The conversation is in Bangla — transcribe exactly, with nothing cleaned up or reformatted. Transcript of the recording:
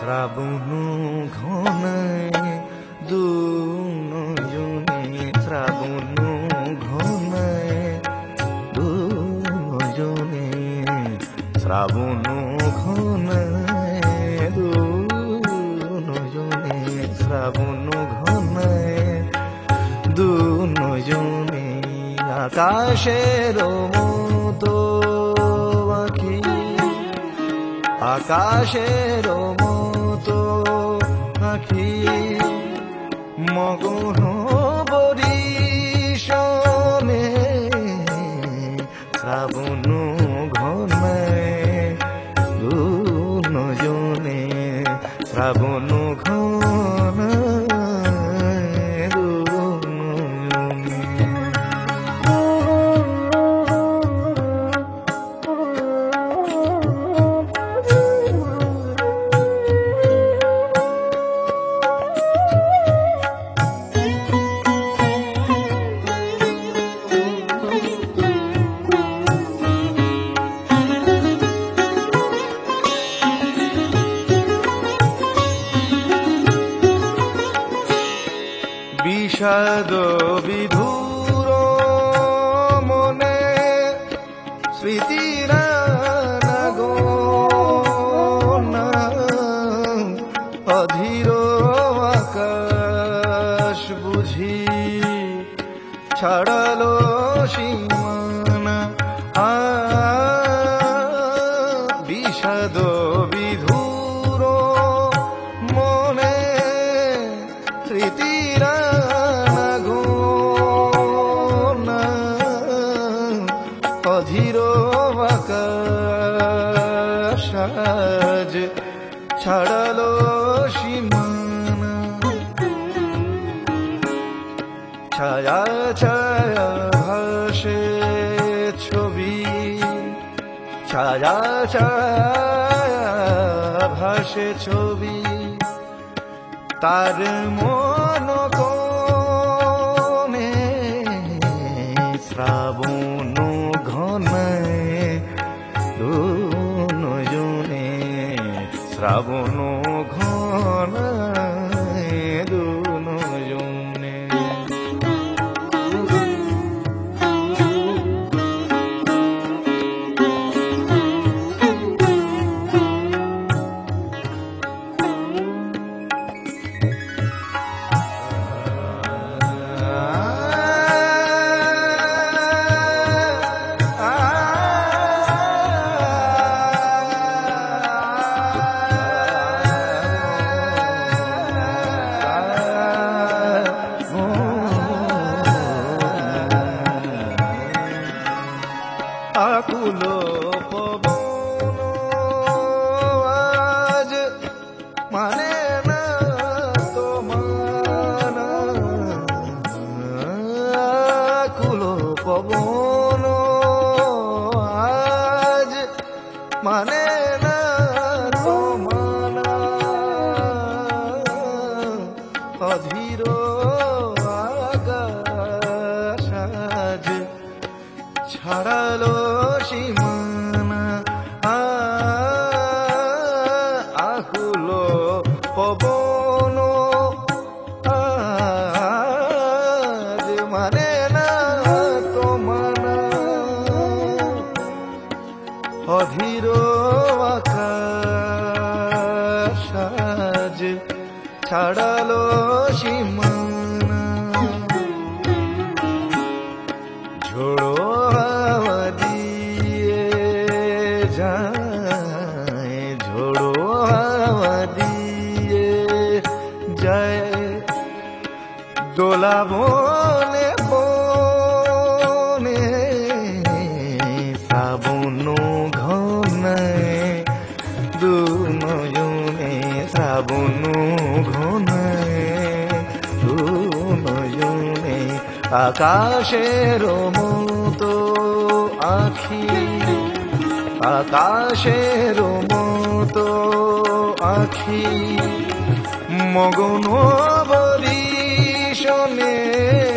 শ্রাবণ ঘনায় দুজনে, শ্রাবণ ঘনায় দুজনে, শ্রাবণ ঘনায় দুজনে, শ্রাবণ ঘনায় দুজনে। আকাশের মতো আঁখি, আকাশের মতো আঁখি, মগন বরিশনে, শ্রাবণ ঘনায় দুজনে, শ্রাবণ ঘনায় দুজনে। বিষাদ বিধুর মনে স্মৃতির নাগনা, অধীর আকাশ বুঝি ছাড়ালো সীমানা। আ বিষাদ বিধুর মনে স্মৃতির অধীর আকাশ আজ ছাড়ালো সীমানা। ছায়া ছায়া ভাসে ছবি, ছায়া ছায়া ভাসে ছবি, তার মন কোণে, শ্রাবণ ঘনায় দুজনে, শ্রাবণ ঘনায় দুজনে। আকুল পবন আজ মানে না তোমার, আকুল পবন আজ মানে না তোমার, অধীর আকাশ আজ ছাড়ালো সীমানা। আকুল পবন আজ মানে না তোমানা, অধীর আকাশ আজ ছাড়ালো সীমানা। ঝোড়ো হাওয়া দিয়ে যায়, ঝোড়ো হাওয়া দিয়ে যায়, দোলা বনে বনে, শ্রাবণ ঘনায় দুজনে, শ্রাবণ ঘনায় দুজনে। আকাশের মতো আঁখি, আকাশের মতো আঁখি, মগন বরিশনে,